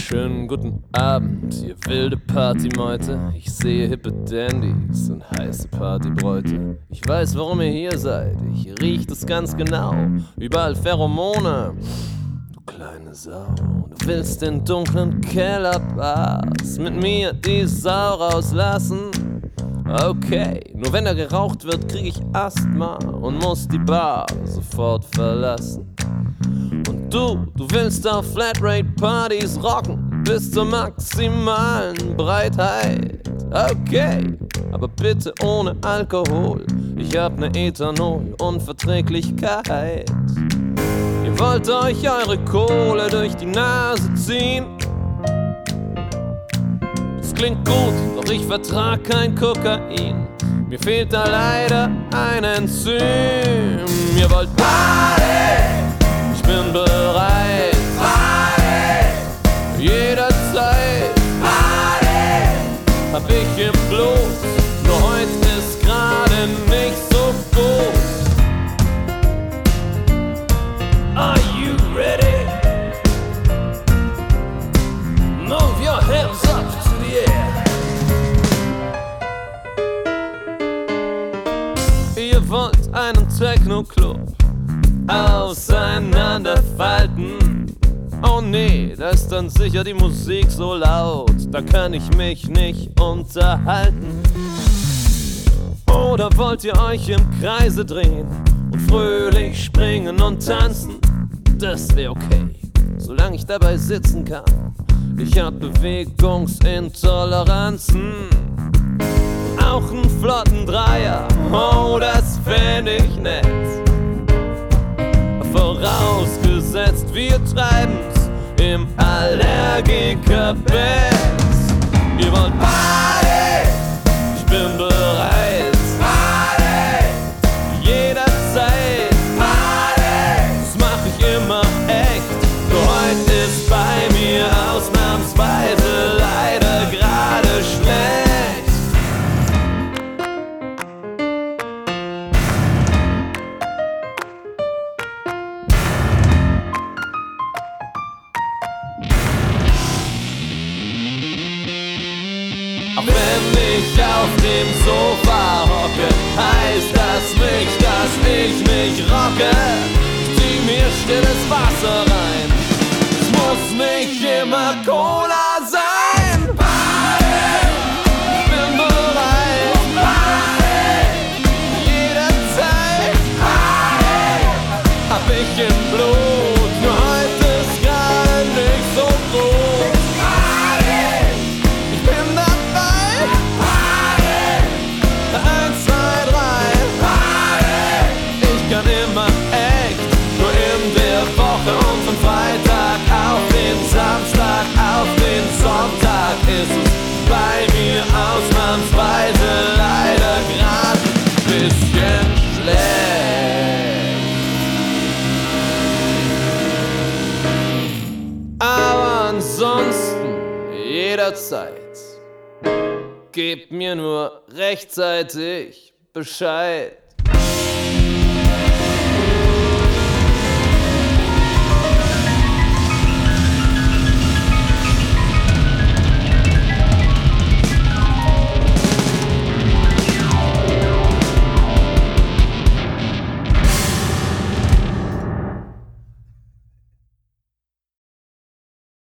Schönen guten Abend, ihr wilde Partymeute. Ich sehe hippe Dandys und heiße Partybräute. Ich weiß, warum ihr hier seid, ich riech das ganz genau. Überall Pheromone, du kleine Sau. Du willst in dunklen Kellerbars mit mir die Sau rauslassen? Okay, nur wenn da geraucht wird, krieg ich Asthma und muss die Bar sofort verlassen. Und du willst auf Flatrate-Partys rocken bis zur maximalen Breitheit. Okay, aber bitte ohne Alkohol, ich hab ne Ethanol-Unverträglichkeit. Ihr wollt euch eure Kohle durch die Nase ziehen? Das klingt gut, doch ich vertrag kein Kokain. Mir fehlt da leider ein Enzym. Ihr wollt Party, ich bin bereit. Party, jederzeit. Party, hab ich im Blut, nur heute ist gerade nicht so gut. Are you ready? Move your hands up to the air. Ihr wollt einen Techno-Club auseinanderfalten. Oh nee, da ist dann sicher die Musik so laut, da kann ich mich nicht unterhalten. Oder wollt ihr euch im Kreise drehen und fröhlich springen und tanzen? Das wär okay, solange ich dabei sitzen kann. Ich hab Bewegungsintoleranzen. Auch einen flotten Dreier, oh, das fänd ich nett. Vorausgesetzt, wir treiben's im Allergikerbett. Ihr wollt Party, ich bin bereit. Party, jederzeit. Party, das mach ich immer echt. Nur heute ist bei mir ausnahmsweise leider gerade schlecht. Auch wenn ich auf dem Sofa hocke, heißt das nicht, dass ich nicht rocke. Zieh mir stilles Wasser rein, es muss nicht immer Cola sein. Party, ich bin bereit. Party, jederzeit. Party, hab ich im Blut, nur heute ist gerade nicht so gut. Und von Freitag auf den Samstag, auf den Sonntag ist es bei mir ausnahmsweise leider grad ein bisschen schlecht. Aber ansonsten jederzeit, gebt mir nur rechtzeitig Bescheid.